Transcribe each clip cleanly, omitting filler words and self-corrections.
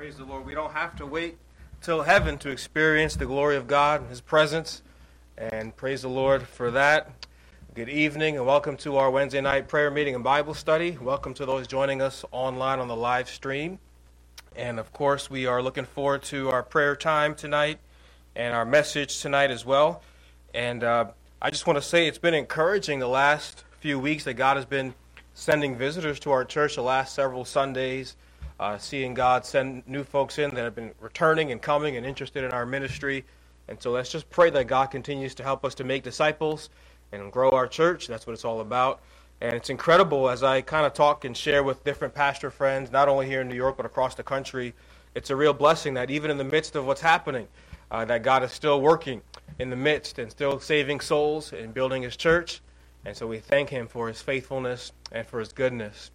Praise the Lord. We don't have to wait till heaven to experience the glory of God and His presence. And praise the Lord for that. Good evening and welcome to our Wednesday night prayer meeting and Bible study. Welcome to those joining us online on the live stream. And of course, we are looking forward to our prayer time tonight and our message tonight as well. And I just want to say it's been encouraging the last few weeks that God has been sending visitors to our church the last several Sundays. Seeing God send new folks in that have been returning and coming and interested in our ministry. And so let's just pray that God continues to help us to make disciples and grow our church. That's what it's all about. And it's incredible as I kind of talk and share with different pastor friends, not only here in New York, but across the country. It's a real blessing that even in the midst of what's happening, that God is still working in the midst and still saving souls and building His church. And so we thank Him for His faithfulness and for His goodness.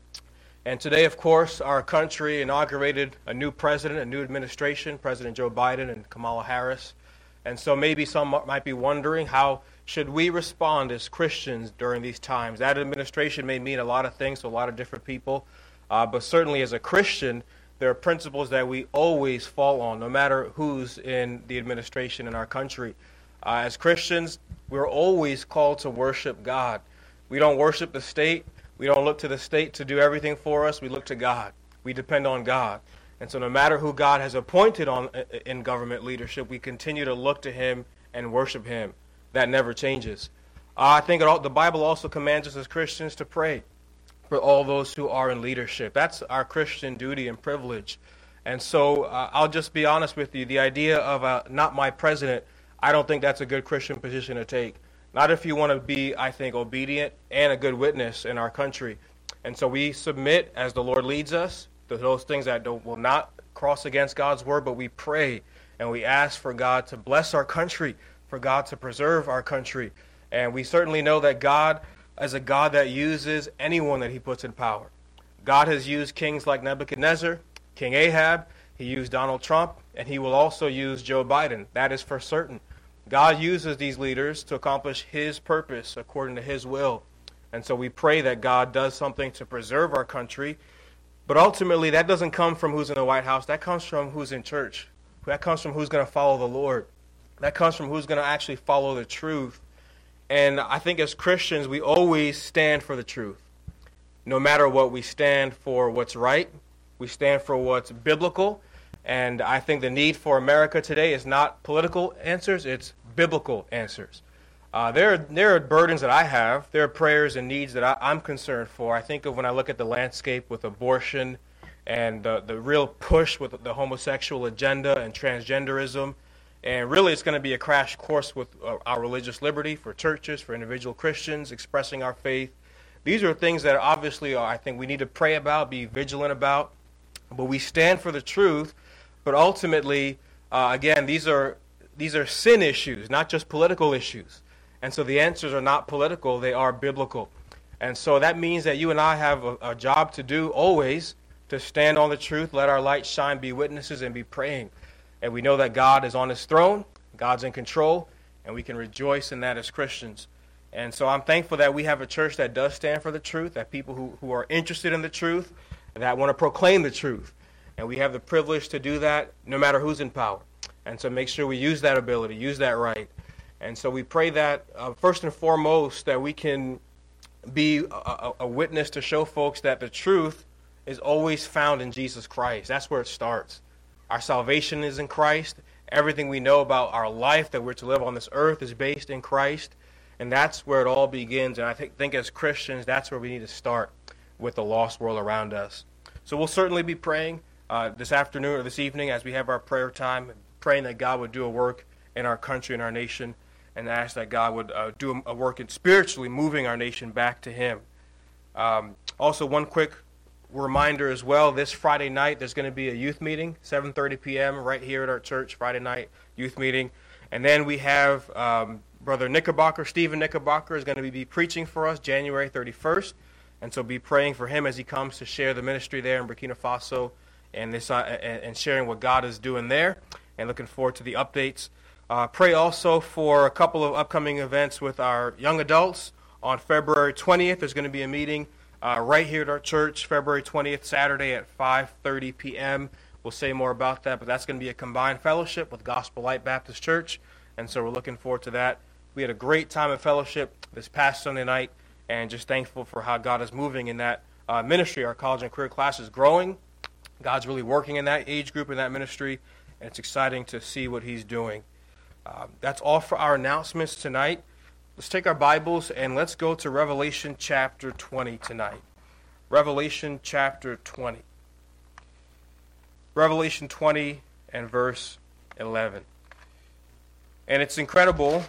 And today, of course, our country inaugurated a new president, a new administration, President Joe Biden and Kamala Harris. And so maybe some might be wondering, how should we respond as Christians during these times? That administration may mean a lot of things to a lot of different people, but certainly as a Christian, there are principles that we always fall on, no matter who's in the administration in our country. As Christians, we're always called to worship God. We don't worship the state. We don't look to the state to do everything for us. We look to God. We depend on God. And so no matter who God has appointed in government leadership, we continue to look to Him and worship Him. That never changes. I think the Bible also commands us as Christians to pray for all those who are in leadership. That's our Christian duty and privilege. And so I'll just be honest with you. The idea of not my president, I don't think that's a good Christian position to take. Not if you want to be, I think, obedient and a good witness in our country. And so we submit as the Lord leads us to those things that will not cross against God's word, but we pray and we ask for God to bless our country, for God to preserve our country. And we certainly know that God is a God that uses anyone that He puts in power. God has used kings like Nebuchadnezzar, King Ahab. He used Donald Trump, and He will also use Joe Biden. That is for certain. God uses these leaders to accomplish His purpose according to His will. And so we pray that God does something to preserve our country. But ultimately, that doesn't come from who's in the White House. That comes from who's in church. That comes from who's going to follow the Lord. That comes from who's going to actually follow the truth. And I think as Christians, we always stand for the truth. No matter what, we stand for what's right. We stand for what's biblical. And I think the need for America today is not political answers, it's biblical answers. There are burdens that I have. There are prayers and needs that I'm concerned for. I think of when I look at the landscape with abortion and the real push with the homosexual agenda and transgenderism. And really it's going to be a crash course with our religious liberty for churches, for individual Christians expressing our faith. These are things that obviously I think we need to pray about, be vigilant about. But we stand for the truth. But ultimately, again, these are sin issues, not just political issues. And so the answers are not political, they are biblical. And so that means that you and I have a job to do always to stand on the truth, let our light shine, be witnesses, and be praying. And we know that God is on His throne, God's in control, and we can rejoice in that as Christians. And so I'm thankful that we have a church that does stand for the truth, that people who are interested in the truth, that want to proclaim the truth. And we have the privilege to do that no matter who's in power. And so make sure we use that ability, use that right. And so we pray that, first and foremost, that we can be a witness to show folks that the truth is always found in Jesus Christ. That's where it starts. Our salvation is in Christ. Everything we know about our life that we're to live on this earth is based in Christ. And that's where it all begins. And I think as Christians, that's where we need to start with the lost world around us. So we'll certainly be praying this afternoon or this evening as we have our prayer time, praying that God would do a work in our country and our nation, and ask that God would do a work in spiritually moving our nation back to Him. Also, one quick reminder as well, this Friday night there's going to be a youth meeting, 7:30 p.m. right here at our church, Friday night youth meeting. And then we have Brother Knickerbocker, Stephen Knickerbocker, is going to be preaching for us January 31st. And so be praying for him as he comes to share the ministry there in Burkina Faso and sharing what God is doing there, and looking forward to the updates. Pray also for a couple of upcoming events with our young adults. On February 20th, there's going to be a meeting right here at our church, February 20th, Saturday at 5:30 p.m. We'll say more about that, but that's going to be a combined fellowship with Gospel Light Baptist Church, and so we're looking forward to that. We had a great time of fellowship this past Sunday night, and just thankful for how God is moving in that ministry. Our college and career class is growing. God's really working in that age group, in that ministry, and it's exciting to see what he's doing. That's all for our announcements tonight. Let's take our Bibles and let's go to Revelation chapter 20 tonight. Revelation chapter 20. Revelation 20 and verse 11. And it's incredible.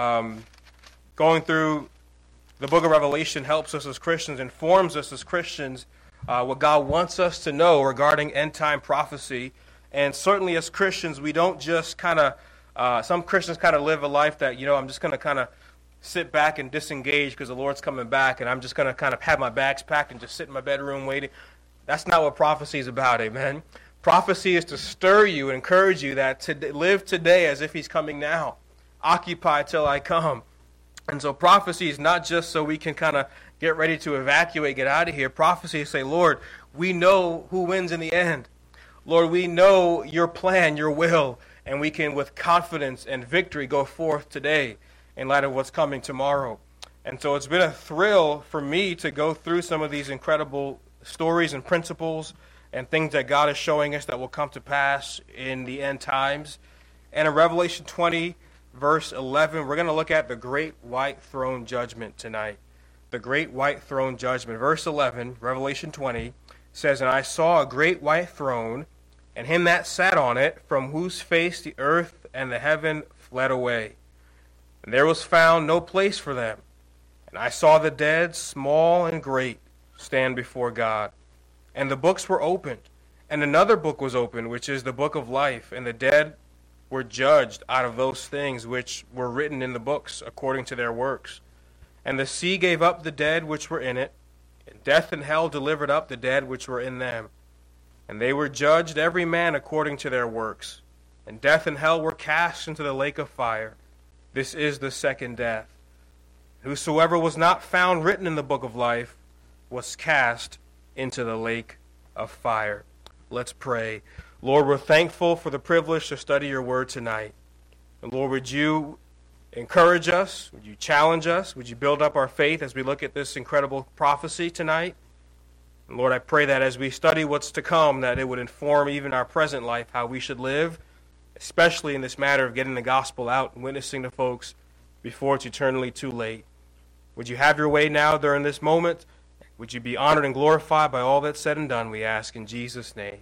Going through the book of Revelation helps us as Christians, informs us as Christians what God wants us to know regarding end-time prophecy. And certainly as Christians, we don't just kind of, some Christians kind of live a life that, I'm just going to kind of sit back and disengage because the Lord's coming back, and I'm just going to kind of have my bags packed and just sit in my bedroom waiting. That's not what prophecy is about, amen? Prophecy is to stir you and encourage you that to live today as if he's coming now. Occupy till I come. And so prophecy is not just so we can kind of get ready to evacuate, get out of here. Prophecy is say, Lord, we know who wins in the end. Lord, we know your plan, your will, and we can with confidence and victory go forth today in light of what's coming tomorrow. And so it's been a thrill for me to go through some of these incredible stories and principles and things that God is showing us that will come to pass in the end times. And in Revelation 20, verse 11, we're going to look at the great white throne judgment tonight. The great white throne judgment. Verse 11, Revelation 20, says, And I saw a great white throne, and him that sat on it, from whose face the earth and the heaven fled away. And there was found no place for them. And I saw the dead, small and great, stand before God. And the books were opened. And another book was opened, which is the book of life. And the dead were judged out of those things which were written in the books according to their works. And the sea gave up the dead which were in it, and death and hell delivered up the dead which were in them. And they were judged every man according to their works. And death and hell were cast into the lake of fire. This is the second death. Whosoever was not found written in the book of life was cast into the lake of fire. Let's pray. Lord, we're thankful for the privilege to study your word tonight. And Lord, would you encourage us? Would you challenge us? Would you build up our faith as we look at this incredible prophecy tonight? And Lord, I pray that as we study what's to come, that it would inform even our present life, how we should live, especially in this matter of getting the gospel out and witnessing to folks before it's eternally too late. Would you have your way now during this moment? Would you be honored and glorified by all that's said and done, we ask in Jesus' name.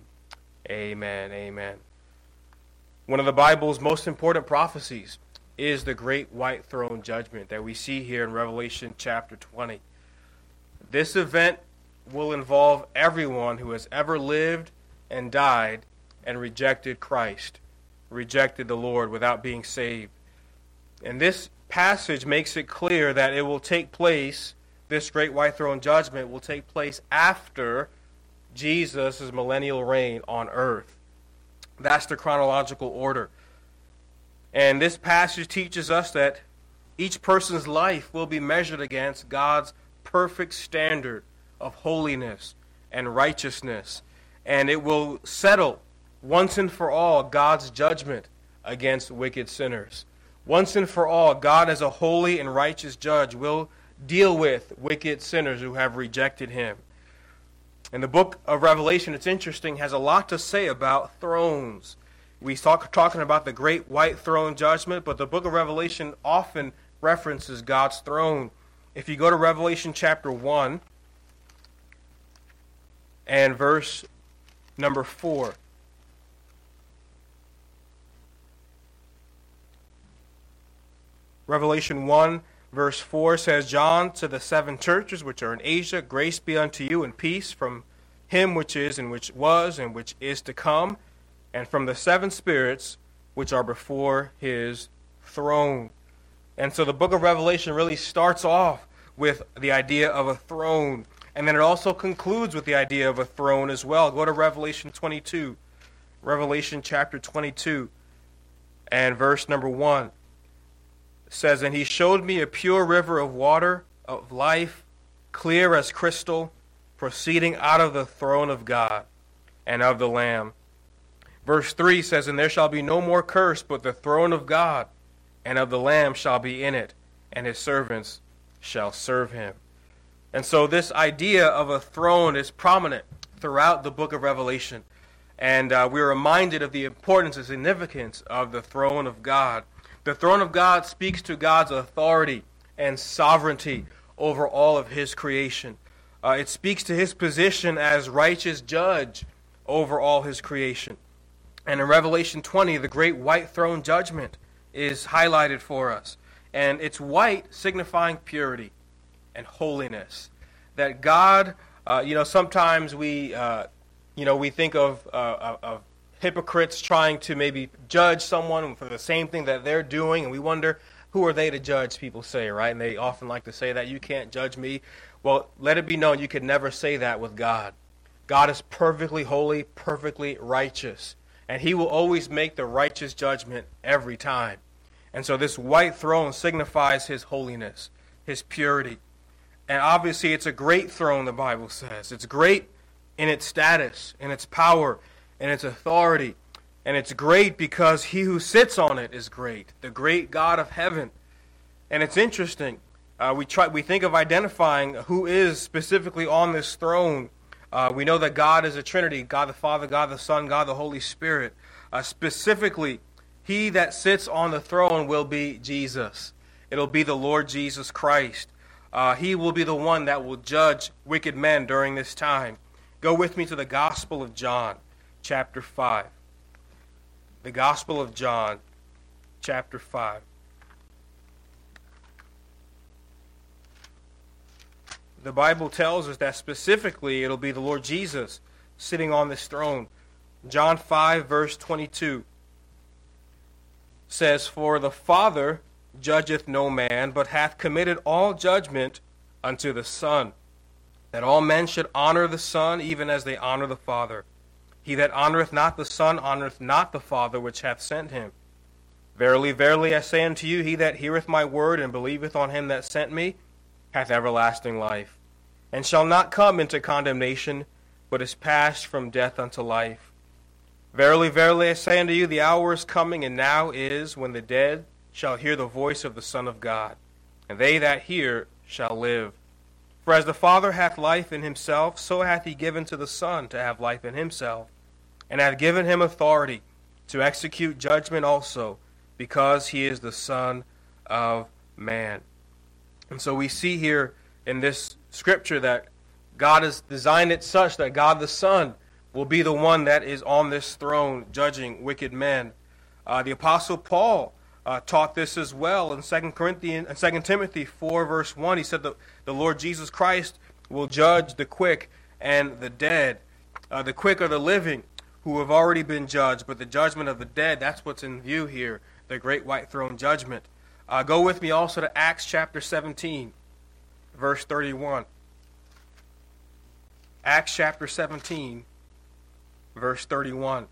Amen, amen. One of the Bible's most important prophecies is the great white throne judgment that we see here in Revelation chapter 20. This event will involve everyone who has ever lived and died and rejected Christ, rejected the Lord without being saved. And this passage makes it clear that it will take place, this great white throne judgment will take place after Jesus' millennial reign on earth. That's the chronological order. And this passage teaches us that each person's life will be measured against God's perfect standard of holiness and righteousness. And it will settle once and for all God's judgment against wicked sinners. Once and for all, God as a holy and righteous judge will deal with wicked sinners who have rejected him. And the book of Revelation, it's interesting, has a lot to say about thrones. We talking about the great white throne judgment, but the book of Revelation often references God's throne. If you go to Revelation chapter 1 and verse number 4. Revelation 1 verse 4 says, John, to the seven churches which are in Asia, grace be unto you and peace from him which is, and which was, and which is to come, and from the seven spirits which are before his throne. And so the book of Revelation really starts off with the idea of a throne, and then it also concludes with the idea of a throne as well. Go to Revelation 22. Revelation chapter 22 and verse number 1. It says, And he showed me a pure river of water of life, clear as crystal, proceeding out of the throne of God and of the Lamb. Verse 3 says, "And there shall be no more curse, but the throne of God and of the Lamb shall be in it, and his servants shall serve him." And so this idea of a throne is prominent throughout the book of Revelation. And we're reminded of the importance and significance of the throne of God. The throne of God speaks to God's authority and sovereignty over all of his creation. It speaks to his position as righteous judge over all his creation. And in Revelation 20, the great white throne judgment is highlighted for us. And it's white signifying purity and holiness. That God, sometimes we think of hypocrites trying to maybe judge someone for the same thing that they're doing, and we wonder, who are they to judge, people say, right? And they often like to say that, you can't judge me. Well, let it be known, you could never say that with God. God is perfectly holy, perfectly righteous, and he will always make the righteous judgment every time. And so this white throne signifies his holiness, his purity. And obviously it's a great throne, the Bible says. It's great in its status, in its power, in its authority. And it's great because he who sits on it is great, the great God of heaven. And it's interesting. We think of identifying who is specifically on this throne. We know that God is a Trinity, God the Father, God the Son, God the Holy Spirit. Specifically, he that sits on the throne will be Jesus. It'll be the Lord Jesus Christ. He will be the one that will judge wicked men during this time. Go with me to the Gospel of John, chapter 5. The Gospel of John, chapter 5. The Bible tells us that specifically it'll be the Lord Jesus sitting on this throne. John 5, verse 22 says, "For the Father judgeth no man, but hath committed all judgment unto the Son, that all men should honor the Son, even as they honor the Father. He that honoreth not the Son honoreth not the Father which hath sent him. Verily, verily, I say unto you, he that heareth my word and believeth on him that sent me hath everlasting life, and shall not come into condemnation, but is passed from death unto life. Verily, verily, I say unto you, the hour is coming, and now is, when the dead shall hear the voice of the Son of God, and they that hear shall live. For as the Father hath life in himself, so hath he given to the Son to have life in himself, and hath given him authority to execute judgment also, because he is the Son of Man." And so we see here in this scripture that God has designed it such that God the Son will be the one that is on this throne judging wicked men. The Apostle Paul taught this as well in 2 Timothy 4, verse 1. He said that the Lord Jesus Christ will judge the quick and the dead. The quick are the living who have already been judged, but the judgment of the dead, that's what's in view here, the great white throne judgment. Go with me also to Acts chapter 17, verse 31. Acts chapter 17, verse 31.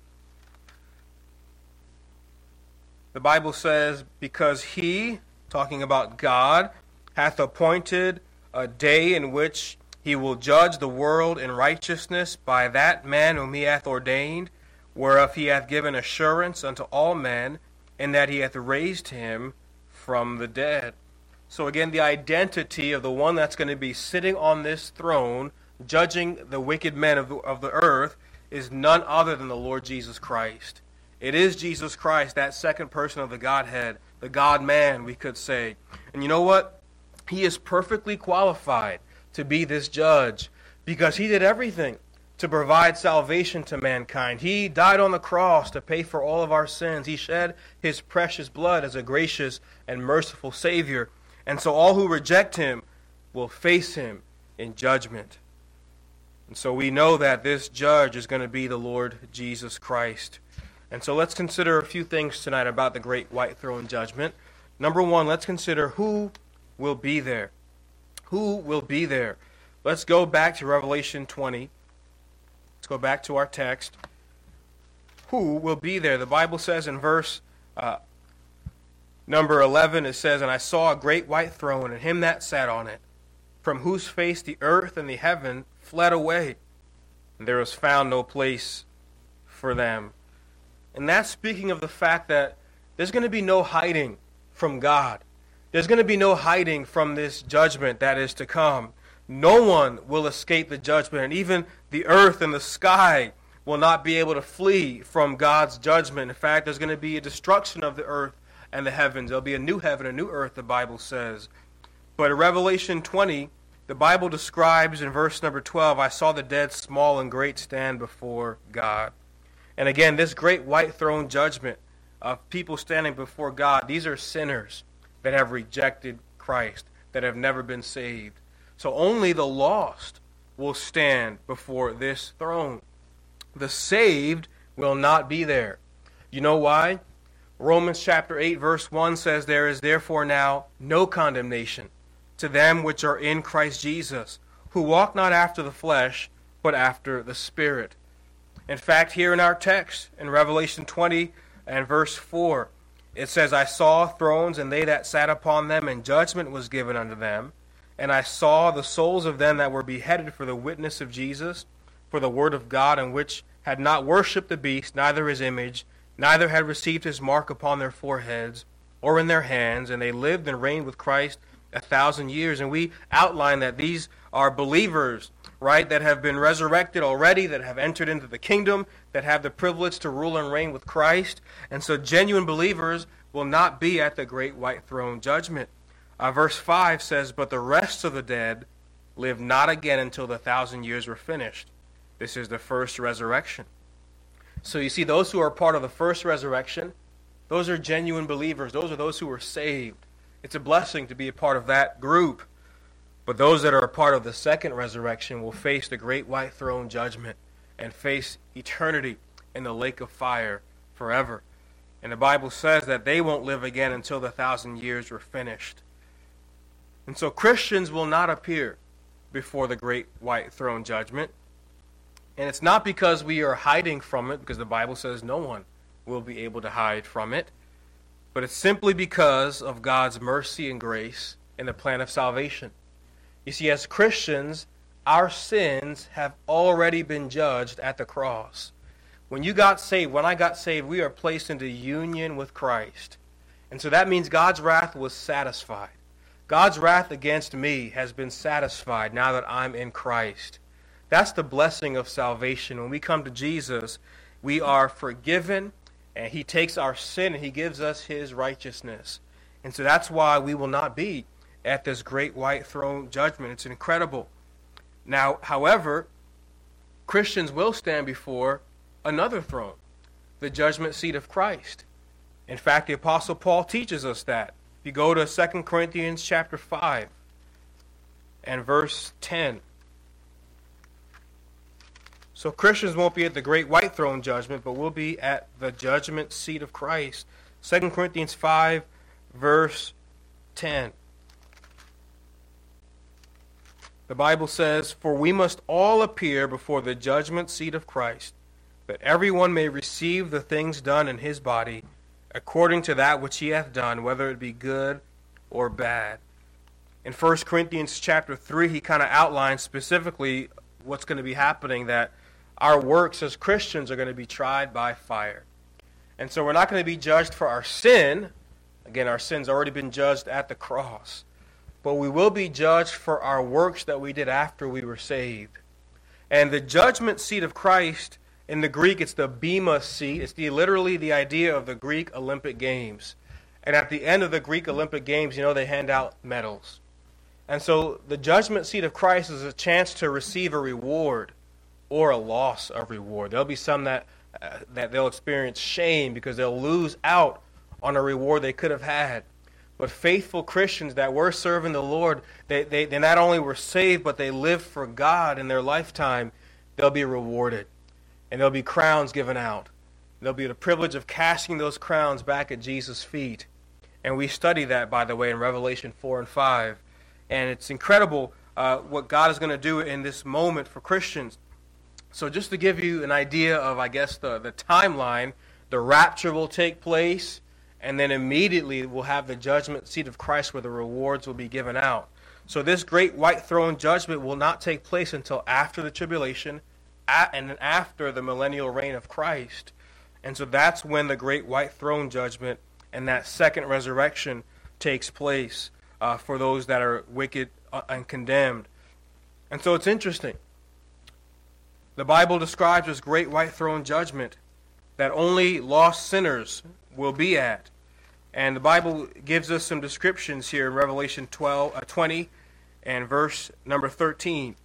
The Bible says, "Because he," talking about God, "hath appointed a day in which he will judge the world in righteousness by that man whom he hath ordained, whereof he hath given assurance unto all men, in that he hath raised him from the dead." So again, the identity of the one that's going to be sitting on this throne, judging the wicked men of the earth, is none other than the Lord Jesus Christ. It is Jesus Christ, that second person of the Godhead, the God-man, we could say. And you know what? He is perfectly qualified to be this judge because he did everything to provide salvation to mankind. He died on the cross to pay for all of our sins. He shed his precious blood as a gracious and merciful Savior. And so all who reject him will face him in judgment. And so we know that this judge is going to be the Lord Jesus Christ. And so let's consider a few things tonight about the great white throne judgment. Number one, let's consider who will be there. Who will be there? Let's go back to Revelation 20. Let's go back to our text. Who will be there? The Bible says in verse number 11, it says, "And I saw a great white throne, and him that sat on it, from whose face the earth and the heaven fled away, and there was found no place for them." And that's speaking of the fact that there's going to be no hiding from God. There's going to be no hiding from this judgment that is to come. No one will escape the judgment, and even the earth and the sky will not be able to flee from God's judgment. In fact, there's going to be a destruction of the earth and the heavens. There'll be a new heaven, a new earth, the Bible says. But in Revelation 20, the Bible describes in verse number 12, I saw the dead, small and great, stand before God. And again, this great white throne judgment of people standing before God, these are sinners that have rejected Christ, that have never been saved. So only the lost will stand before this throne. The saved will not be there. You know why? Romans chapter 8 verse 1 says, there is therefore now no condemnation to them which are in Christ Jesus, who walk not after the flesh, but after the Spirit. In fact, here in our text, in Revelation 20 and verse 4, it says, I saw thrones, and they that sat upon them, and judgment was given unto them. And I saw the souls of them that were beheaded for the witness of Jesus, for the word of God, and which had not worshipped the beast, neither his image, neither had received his mark upon their foreheads or in their hands, and they lived and reigned with Christ 1,000 years. And we outline that these are believers, right, that have been resurrected already, that have entered into the kingdom, that have the privilege to rule and reign with Christ. And so genuine believers will not be at the great white throne judgment. Verse 5 says, but the rest of the dead live not again until the 1,000 years were finished. This is the first resurrection. So you see, those who are part of the first resurrection, those are genuine believers. Those are those who were saved. It's a blessing to be a part of that group. But those that are a part of the second resurrection will face the great white throne judgment and face eternity in the lake of fire forever. And the Bible says that they won't live again until the 1,000 years were finished. And so Christians will not appear before the great white throne judgment. And it's not because we are hiding from it, because the Bible says no one will be able to hide from it. But it's simply because of God's mercy and grace in the plan of salvation. You see, as Christians, our sins have already been judged at the cross. When you got saved, when I got saved, we are placed into union with Christ. And so that means God's wrath was satisfied. God's wrath against me has been satisfied now that I'm in Christ. That's the blessing of salvation. When we come to Jesus, we are forgiven, and He takes our sin and He gives us His righteousness. And so that's why we will not be at this great white throne judgment. It's incredible. Now, however, Christians will stand before another throne, the judgment seat of Christ. In fact, the Apostle Paul teaches us that. If you go to 2 Corinthians chapter 5 and verse 10. So Christians won't be at the great white throne judgment, but will be at the judgment seat of Christ. 2 Corinthians 5 verse 10. The Bible says, for we must all appear before the judgment seat of Christ, that everyone may receive the things done in his body, according to that which he hath done, whether it be good or bad. In 1 Corinthians chapter 3, he kind of outlines specifically what's going to be happening, that our works as Christians are going to be tried by fire. And so we're not going to be judged for our sin. Again, our sin's already been judged at the cross. But we will be judged for our works that we did after we were saved. And the judgment seat of Christ, in the Greek, it's the bema seat. It's literally the idea of the Greek Olympic Games. And at the end of the Greek Olympic Games, they hand out medals. And so the judgment seat of Christ is a chance to receive a reward or a loss of reward. There'll be some that they'll experience shame because they'll lose out on a reward they could have had. But faithful Christians that were serving the Lord, they not only were saved, but they lived for God in their lifetime. They'll be rewarded. And there'll be crowns given out. There'll be the privilege of casting those crowns back at Jesus' feet. And we study that, by the way, in Revelation 4 and 5. And it's incredible what God is going to do in this moment for Christians. So just to give you an idea of, I guess, the timeline, the rapture will take place, and then immediately we'll have the judgment seat of Christ where the rewards will be given out. So this great white throne judgment will not take place until after the tribulation and after the millennial reign of Christ. And so that's when the great white throne judgment and that second resurrection takes place for those that are wicked and condemned. And so it's interesting. The Bible describes this great white throne judgment that only lost sinners will be at. And the Bible gives us some descriptions here in Revelation 20 and verse number 13.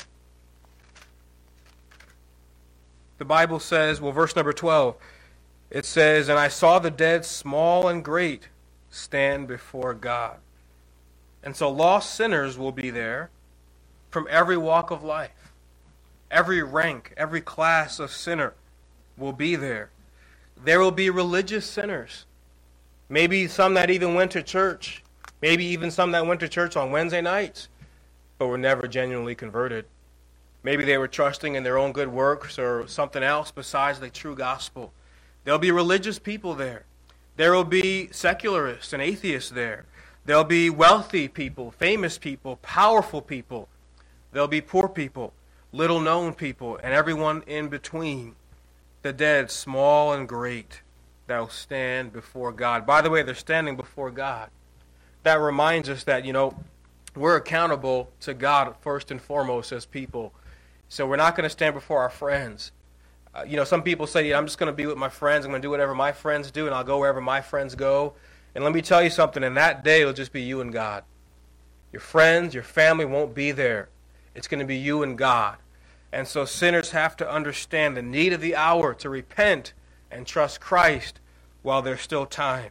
The Bible says, verse number 12, it says, "And I saw the dead, small and great, stand before God." And so lost sinners will be there from every walk of life. Every rank, every class of sinner will be there. There will be religious sinners. Maybe some that even went to church. Maybe even some that went to church on Wednesday nights, but were never genuinely converted. Maybe they were trusting in their own good works or something else besides the true gospel. There'll be religious people there. There will be secularists and atheists there. There'll be wealthy people, famous people, powerful people. There'll be poor people, little-known people, and everyone in between. The dead, small and great, that will stand before God. By the way, they're standing before God. That reminds us that, we're accountable to God first and foremost as people. So we're not going to stand before our friends. Some people say, I'm just going to be with my friends. I'm going to do whatever my friends do, and I'll go wherever my friends go. And let me tell you something. In that day, it'll just be you and God. Your friends, your family won't be there. It's going to be you and God. And so sinners have to understand the need of the hour to repent and trust Christ while there's still time.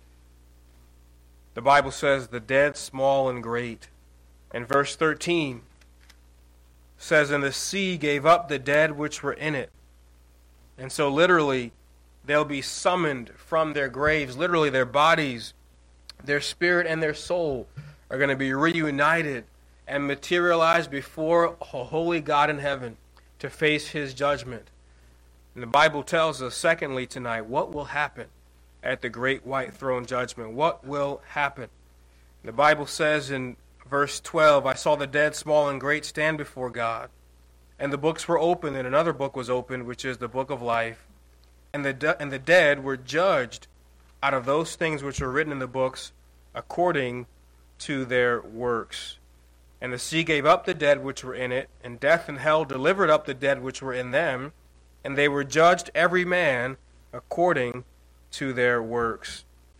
The Bible says the dead, small and great. And verse 13 says, "And the sea gave up the dead which were in it." And so literally, they'll be summoned from their graves. Literally, their bodies, their spirit and their soul are going to be reunited and materialized before a holy God in heaven to face his judgment. And the Bible tells us, secondly, tonight, what will happen at the great white throne judgment. What will happen? The Bible says in verse 12, "I saw the dead, small and great, stand before God. And the books were opened, and another book was opened, which is the book of life. And the dead were judged out of those things which were written in the books according to their works. And the sea gave up the dead which were in it, and death and hell delivered up the dead which were in them, and they were judged every man according to their works."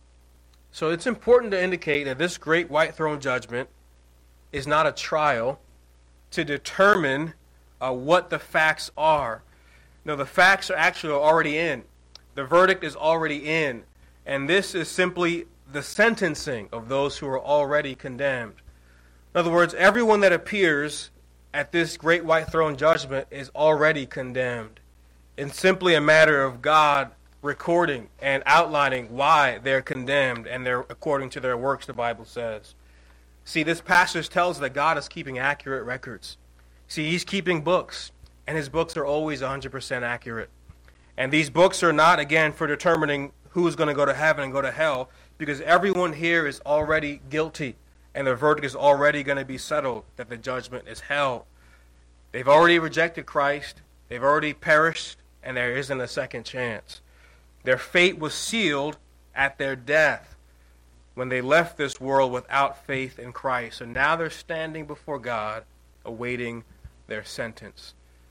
So it's important to indicate that this great white throne judgment is not a trial to determine what the facts are. No, the facts are actually already in. The verdict is already in. And this is simply the sentencing of those who are already condemned. In other words, everyone that appears at this great white throne judgment is already condemned. It's simply a matter of God recording and outlining why they're condemned, and they're according to their works, the Bible says. See, this passage tells that God is keeping accurate records. See, he's keeping books, and his books are always 100% accurate. And these books are not, again, for determining who's going to go to heaven and go to hell, because everyone here is already guilty, and the verdict is already going to be settled, that the judgment is hell. They've already rejected Christ, they've already perished, and there isn't a second chance. Their fate was sealed at their death when they left this world without faith in Christ. So now they're standing before God, awaiting their sentence.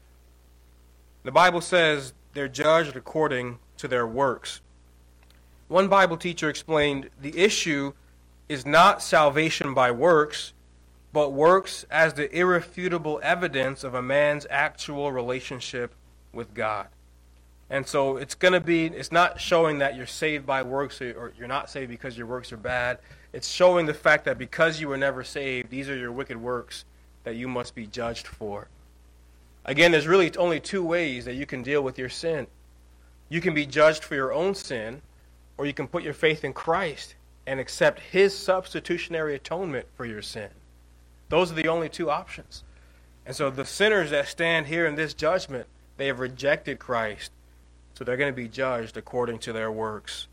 The Bible says they're judged according to their works. One Bible teacher explained the issue is not salvation by works, but works as the irrefutable evidence of a man's actual relationship with God. And so it's not showing that you're saved by works or you're not saved because your works are bad. It's showing the fact that because you were never saved, these are your wicked works that you must be judged for. Again, there's really only two ways that you can deal with your sin. You can be judged for your own sin, or you can put your faith in Christ and accept his substitutionary atonement for your sin. Those are the only two options. And so the sinners that stand here in this judgment, they have rejected Christ. So they're going to be judged according to their works.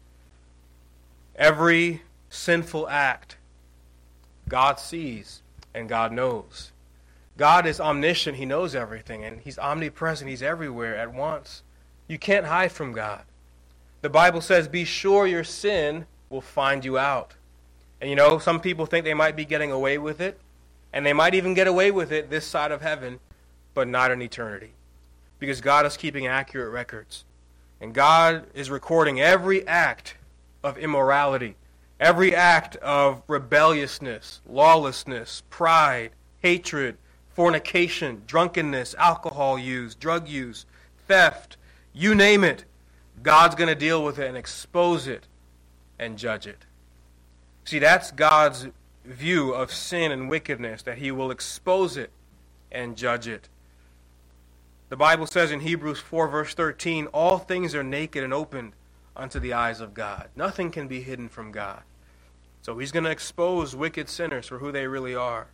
Every sinful act, God sees and God knows. God is omniscient. He knows everything. And he's omnipresent. He's everywhere at once. You can't hide from God. The Bible says, be sure your sin will find you out. And some people think they might be getting away with it, and they might even get away with it this side of heaven, but not in eternity. Because God is keeping accurate records. And God is recording every act of immorality, every act of rebelliousness, lawlessness, pride, hatred, fornication, drunkenness, alcohol use, drug use, theft, you name it. God's going to deal with it and expose it and judge it. See, that's God's view of sin and wickedness, that he will expose it and judge it. The Bible says in Hebrews 4 verse 13, all things are naked and opened unto the eyes of God. Nothing can be hidden from God. So he's going to expose wicked sinners for who they really are.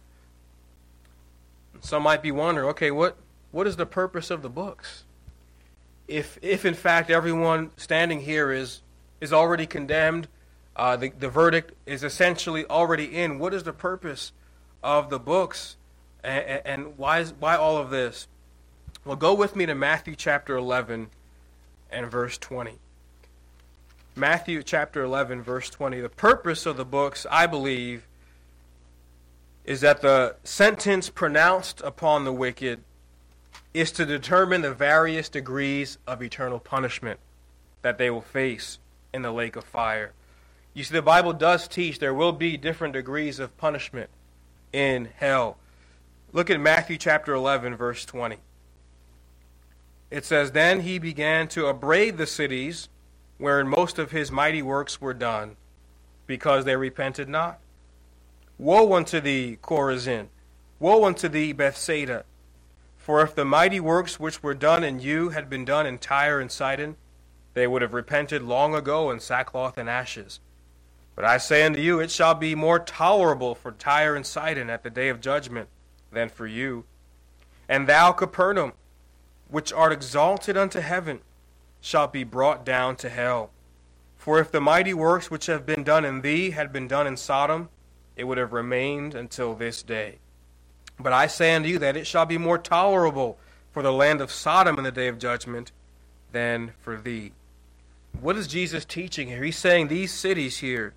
Some might be wondering, okay, what is the purpose of the books? If in fact everyone standing here is already condemned, the verdict is essentially already in, what is the purpose of the books? And why all of this? Well, go with me to Matthew chapter 11 and verse 20. Matthew chapter 11, verse 20. The purpose of the books, I believe, is that the sentence pronounced upon the wicked is to determine the various degrees of eternal punishment that they will face in the lake of fire. You see, the Bible does teach there will be different degrees of punishment in hell. Look at Matthew chapter 11, verse 20. It says, then he began to upbraid the cities wherein most of his mighty works were done, because they repented not. Woe unto thee, Chorazin! Woe unto thee, Bethsaida! For if the mighty works which were done in you had been done in Tyre and Sidon, they would have repented long ago in sackcloth and ashes. But I say unto you, it shall be more tolerable for Tyre and Sidon at the day of judgment than for you. And thou, Capernaum, which art exalted unto heaven, shalt be brought down to hell. For if the mighty works which have been done in thee had been done in Sodom, it would have remained until this day. But I say unto you that it shall be more tolerable for the land of Sodom in the day of judgment than for thee. What is Jesus teaching here? He's saying these cities here,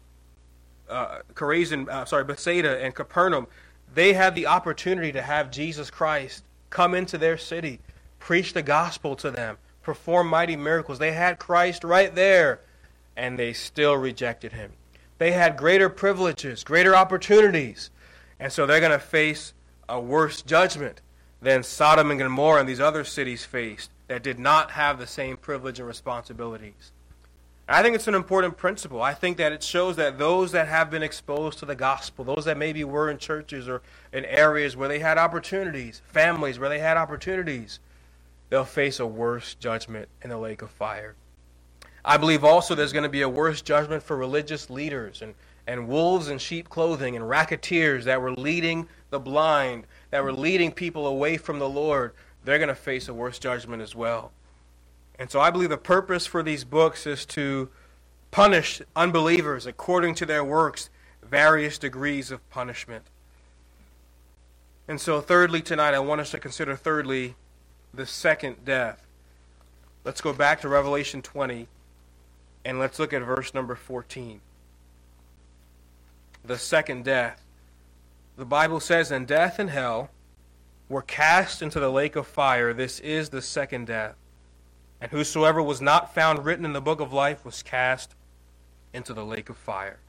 Bethsaida and Capernaum, they had the opportunity to have Jesus Christ come into their city, preach the gospel to them, perform mighty miracles. They had Christ right there, and they still rejected him. They had greater privileges, greater opportunities, and so they're going to face a worse judgment than Sodom and Gomorrah and these other cities faced that did not have the same privilege and responsibilities. I think it's an important principle. I think that it shows that those that have been exposed to the gospel, those that maybe were in churches or in areas where they had opportunities, families where they had opportunities, they'll face a worse judgment in the lake of fire. I believe also there's going to be a worse judgment for religious leaders and wolves in sheep clothing and racketeers that were leading the blind, that were leading people away from the Lord. They're going to face a worse judgment as well. And so I believe the purpose for these books is to punish unbelievers according to their works, various degrees of punishment. And so thirdly tonight, I want us to consider the second death. Let's go back to Revelation 20 and let's look at verse number 14. The second death. The Bible says, and death and hell were cast into the lake of fire. This is the second death. And whosoever was not found written in the book of life was cast into the lake of fire.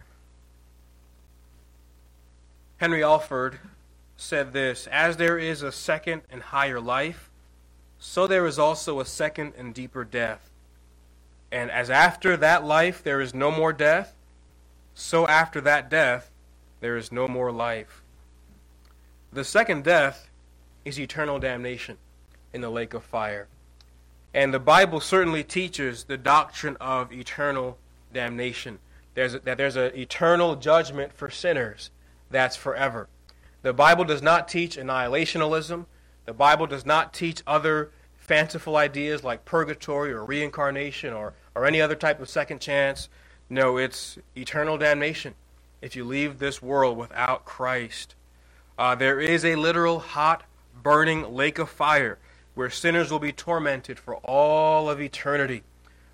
Henry Alford said this, as there is a second and higher life, so there is also a second and deeper death. And as after that life there is no more death, so after that death there is no more life. The second death is eternal damnation in the lake of fire. And the Bible certainly teaches the doctrine of eternal damnation. There's an eternal judgment for sinners that's forever. The Bible does not teach annihilationism. The Bible does not teach other fanciful ideas like purgatory or reincarnation or any other type of second chance. No, it's eternal damnation if you leave this world without Christ. There is a literal hot, burning lake of fire where sinners will be tormented for all of eternity.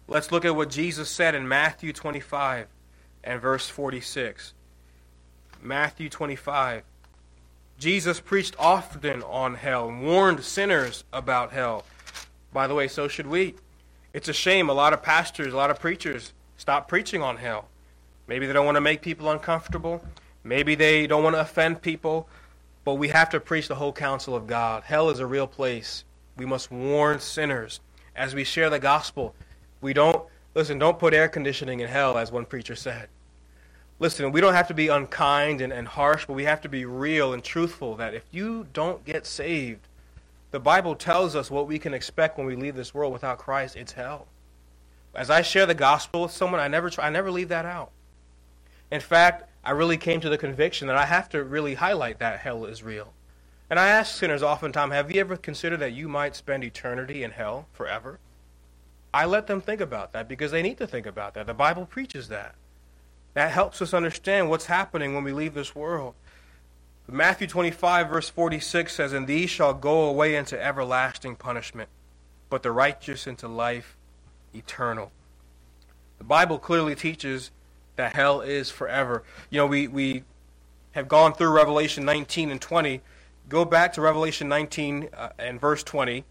Let's look at what Jesus said in Matthew 25 and verse 46. Matthew 25. Jesus preached often on hell and warned sinners about hell. By the way, so should we. It's a shame a lot of pastors, a lot of preachers stop preaching on hell. Maybe they don't want to make people uncomfortable. Maybe they don't want to offend people. But we have to preach the whole counsel of God. Hell is a real place. We must warn sinners as we share the gospel. Don't put air conditioning in hell, as one preacher said. Listen, we don't have to be unkind and harsh, but we have to be real and truthful that if you don't get saved, the Bible tells us what we can expect when we leave this world without Christ. It's hell. As I share the gospel with someone, I never leave that out. In fact, I really came to the conviction that I have to really highlight that hell is real. And I ask sinners oftentimes, have you ever considered that you might spend eternity in hell forever? I let them think about that because they need to think about that. The Bible preaches that. That helps us understand what's happening when we leave this world. Matthew 25, verse 46 says, "And these shall go away into everlasting punishment, but the righteous into life eternal." The Bible clearly teaches that hell is forever. You know, we have gone through Revelation 19 and 20. Go back to Revelation 19 and verse 20.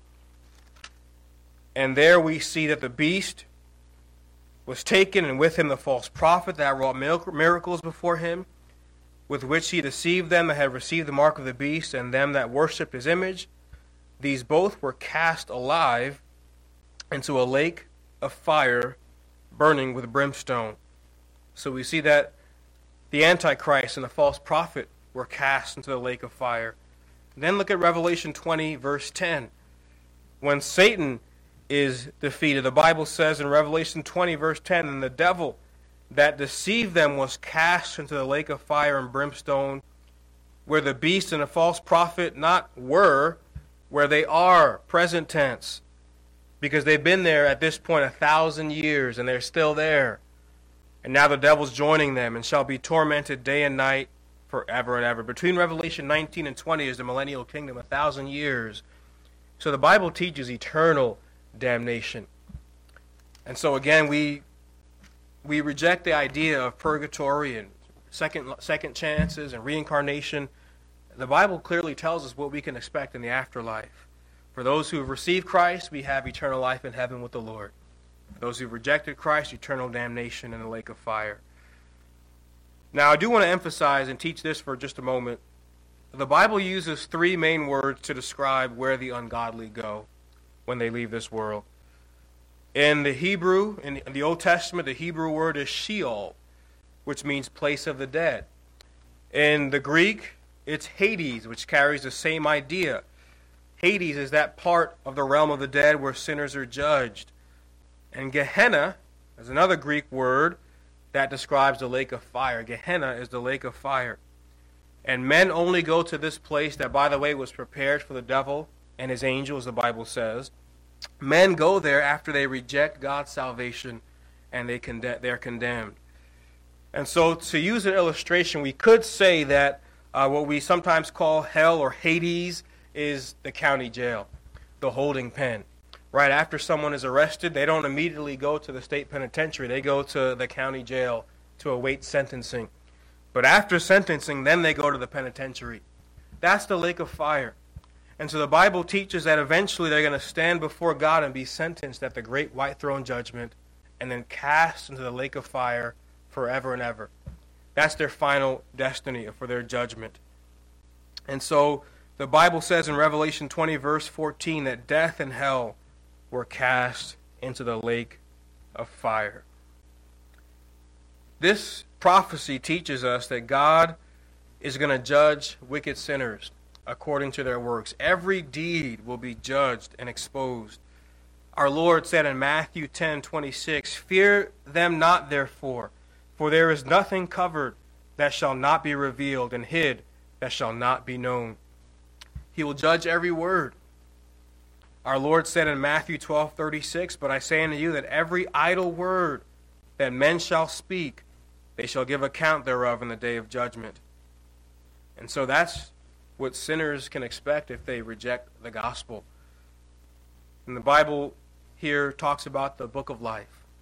And there we see that the beast was taken, and with him the false prophet that wrought miracles before him, with which he deceived them that had received the mark of the beast and them that worshipped his image. These both were cast alive into a lake of fire burning with brimstone. So we see that the Antichrist and the false prophet were cast into the lake of fire. Then look at Revelation 20, verse 10. When Satan is defeated, the Bible says in Revelation 20, verse 10, "And the devil that deceived them was cast into the lake of fire and brimstone, where the beast and the false prophet not were, where they are," present tense, because they've been there at this point 1,000 years, and they're still there. And now the devil's joining them, and shall be tormented day and night forever and ever. Between Revelation 19 and 20 is the millennial kingdom, 1,000 years. So the Bible teaches eternal damnation. And so again, we reject the idea of purgatory and second chances and reincarnation. The Bible clearly tells us what we can expect in the afterlife. For those who have received Christ, we have eternal life in heaven with the Lord. For those who have rejected Christ, eternal damnation in the lake of fire. Now, I do want to emphasize and teach this for just a moment. The Bible uses three main words to describe where the ungodly go when they leave this world. In the Hebrew, in the Old Testament, the Hebrew word is Sheol, which means place of the dead. In the Greek, it's Hades, which carries the same idea. Hades is that part of the realm of the dead where sinners are judged. And Gehenna is another Greek word that describes the lake of fire. Gehenna is the lake of fire. And men only go to this place that, by the way, was prepared for the devil and his angels, the Bible says. Men go there after they reject God's salvation and they're condemned. And so to use an illustration, we could say that what we sometimes call hell or Hades is the county jail, the holding pen. Right after someone is arrested, they don't immediately go to the state penitentiary. They go to the county jail to await sentencing. But after sentencing, then they go to the penitentiary. That's the lake of fire. And so the Bible teaches that eventually they're going to stand before God and be sentenced at the great white throne judgment and then cast into the lake of fire forever and ever. That's their final destiny for their judgment. And so the Bible says in Revelation 20, verse 14, that death and hell were cast into the lake of fire. This prophecy teaches us that God is going to judge wicked sinners according to their works. Every deed will be judged and exposed. Our Lord said in Matthew 10:26, "Fear them not, therefore, for there is nothing covered that shall not be revealed, and hid that shall not be known." He will judge every word. Our Lord said in Matthew 12:36, "But I say unto you that every idle word that men shall speak, they shall give account thereof in the day of judgment." And so that's what sinners can expect if they reject the gospel. And the Bible here talks about the book of life.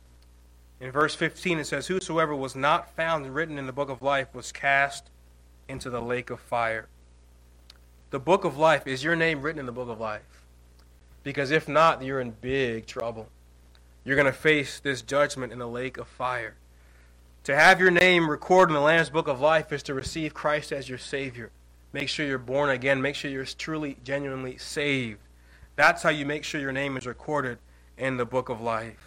In verse 15 it says, "Whosoever was not found written in the book of life was cast into the lake of fire." The book of life, is your name written in the book of life? Because if not, you're in big trouble. You're going to face this judgment in the lake of fire. To have your name recorded in the Lamb's book of life is to receive Christ as your Savior. Make sure you're born again. Make sure you're truly, genuinely saved. That's how you make sure your name is recorded in the book of life.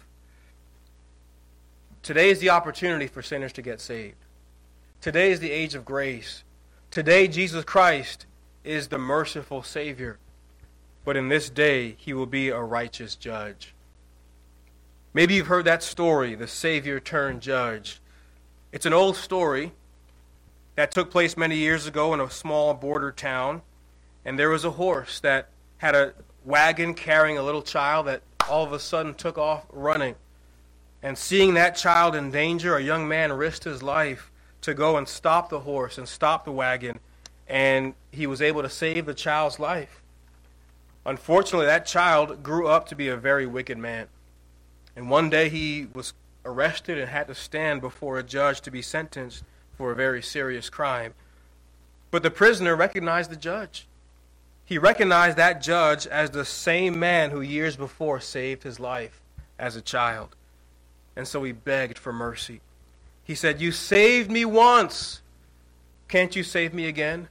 Today is the opportunity for sinners to get saved. Today is the age of grace. Today, Jesus Christ is the merciful Savior. But in this day, he will be a righteous judge. Maybe you've heard that story, the Savior turned judge. It's an old story that took place many years ago in a small border town. And there was a horse that had a wagon carrying a little child that all of a sudden took off running. And seeing that child in danger, a young man risked his life to go and stop the horse and stop the wagon. And he was able to save the child's life. Unfortunately, that child grew up to be a very wicked man. And one day he was arrested and had to stand before a judge to be sentenced for a very serious crime. But the prisoner recognized the judge. He recognized that judge as the same man who years before saved his life as a child. And so he begged for mercy. He said, "You saved me once. Can't you save me again?"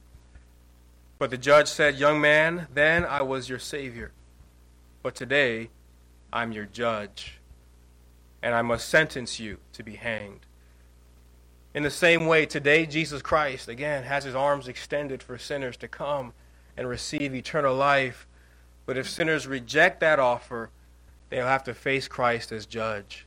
But the judge said, "Young man, then I was your savior. But today, I'm your judge. And I must sentence you to be hanged." In the same way, today, Jesus Christ, again, has his arms extended for sinners to come and receive eternal life. But if sinners reject that offer, they'll have to face Christ as judge.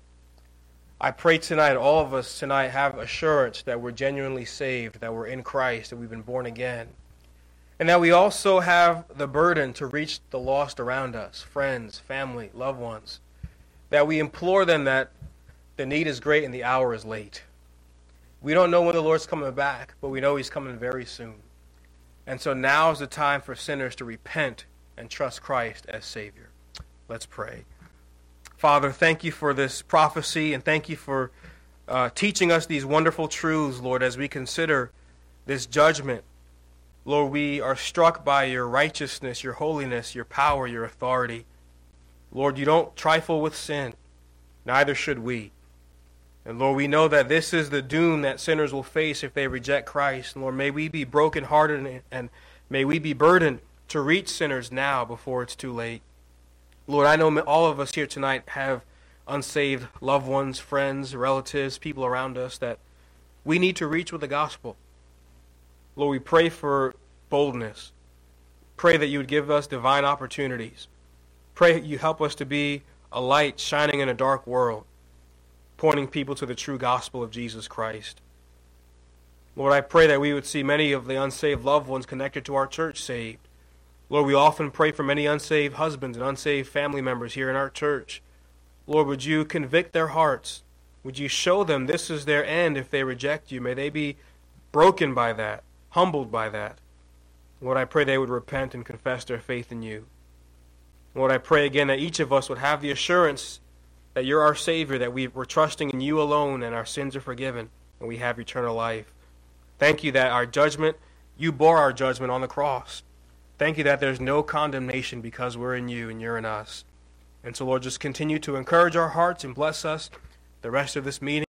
I pray tonight, all of us tonight have assurance that we're genuinely saved, that we're in Christ, that we've been born again. And that we also have the burden to reach the lost around us, friends, family, loved ones. That we implore them that the need is great and the hour is late. We don't know when the Lord's coming back, but we know he's coming very soon. And so now is the time for sinners to repent and trust Christ as Savior. Let's pray. Father, thank you for this prophecy, and thank you for teaching us these wonderful truths, Lord, as we consider this judgment. Lord, we are struck by your righteousness, your holiness, your power, your authority. Lord, you don't trifle with sin. Neither should we. And Lord, we know that this is the doom that sinners will face if they reject Christ. And Lord, may we be brokenhearted and may we be burdened to reach sinners now before it's too late. Lord, I know all of us here tonight have unsaved loved ones, friends, relatives, people around us that we need to reach with the gospel. Lord, we pray for boldness. Pray that you would give us divine opportunities. Pray you help us to be a light shining in a dark world, pointing people to the true gospel of Jesus Christ. Lord, I pray that we would see many of the unsaved loved ones connected to our church saved. Lord, we often pray for many unsaved husbands and unsaved family members here in our church. Lord, would you convict their hearts? Would you show them this is their end if they reject you? May they be broken by that, humbled by that. Lord, I pray they would repent and confess their faith in you. Lord, I pray again that each of us would have the assurance that you're our Savior, that we're trusting in you alone and our sins are forgiven and we have eternal life. Thank you that our judgment, you bore our judgment on the cross. Thank you that there's no condemnation because we're in you and you're in us. And so, Lord, just continue to encourage our hearts and bless us the rest of this meeting.